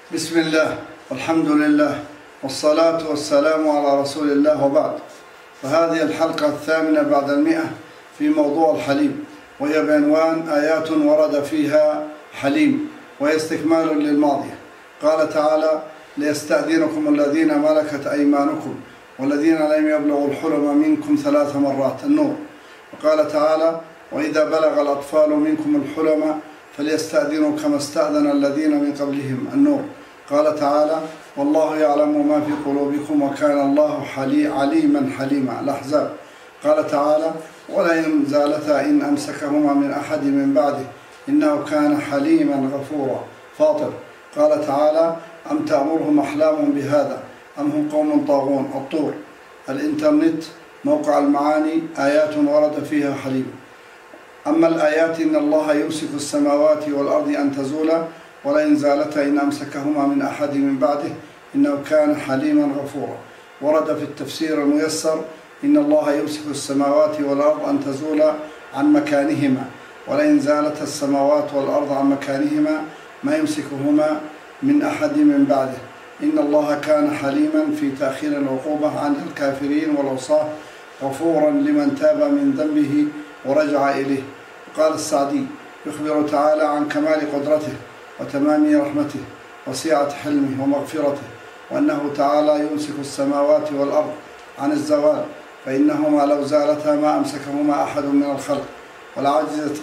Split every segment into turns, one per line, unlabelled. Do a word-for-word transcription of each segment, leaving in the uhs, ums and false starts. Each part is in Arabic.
بسم الله والحمد لله والصلاة والسلام على رسول الله وبعد. فهذه الحلقة الثامنة بعد المئة في موضوع الحليم، وهي بعنوان آيات ورد فيها حليم، وهي استكمال للماضية. قال تعالى: ليستأذنكم الذين ملكت أيمانكم والذين لم يبلغوا الحلم منكم ثلاث مرات، النور. وقال تعالى: وإذا بلغ الأطفال منكم الحلم فليستأذنوا كما استأذن الذين من قبلهم، النور. قال تعالى: والله يعلم ما في قلوبكم وكان الله حلي عليما حليما، الأحزاب. قال تعالى: ولئن زالتا إن أمسكهما من أحد من بعده إنه كان حليما غفورا، فاطر. قال تعالى: أم تأمرهم أحلامهم بهذا أم هم قوم طاغون، الطور. الإنترنت، موقع المعاني، آيات ورد فيها حليم. أما الآيات: إن الله يمسك السماوات والأرض أن تزولا ولئن زالتا إن أمسكهما من أحد من بعده إنه كان حليما غفورا. ورد في التفسير الميسر: إن الله يمسك السماوات والأرض أن تزولا عن مكانهما، ولئن زالت السماوات والأرض عن مكانهما ما يمسكهما من أحد من بعده إن الله كان حليما في تأخير العقوبة عن الكافرين والعصاة، غفورا لمن تاب من ذنبه ورجع إليه. قال السعدي: يخبر تعالى عن كمال قدرته وتمام رحمته وسعة حلمه ومغفرته، وأنه تعالى يمسك السماوات والأرض عن الزوال، فإنهما لو زالتا ما أمسكهما أحد من الخلق، ولعجزت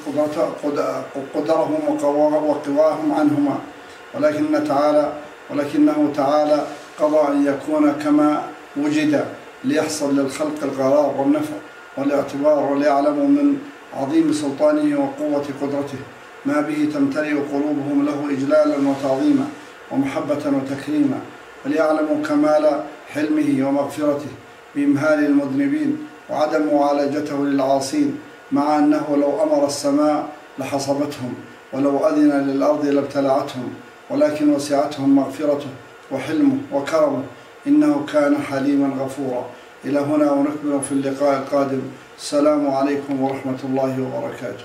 قدرهم وقواهم عنهما، ولكن تعالى ولكنه تعالى قضى أن يكون كما وجد ليحصل للخلق القرار والنفع والاعتبار، وليعلموا من عظيم سلطانه وقوة قدرته ما به تمتلئ قلوبهم له إجلالا وتعظيما ومحبة وتكريما، وليعلموا كمال حلمه ومغفرته بإمهال المذنبين وعدم معالجته للعاصين، مع أنه لو أمر السماء لحصبتهم ولو أذن للأرض لابتلعتهم، ولكن وسعتهم مغفرته وحلمه وكرمه، إنه كان حليما غفورا. إلى هنا ونكمل في اللقاء القادم. السلام عليكم ورحمة الله وبركاته.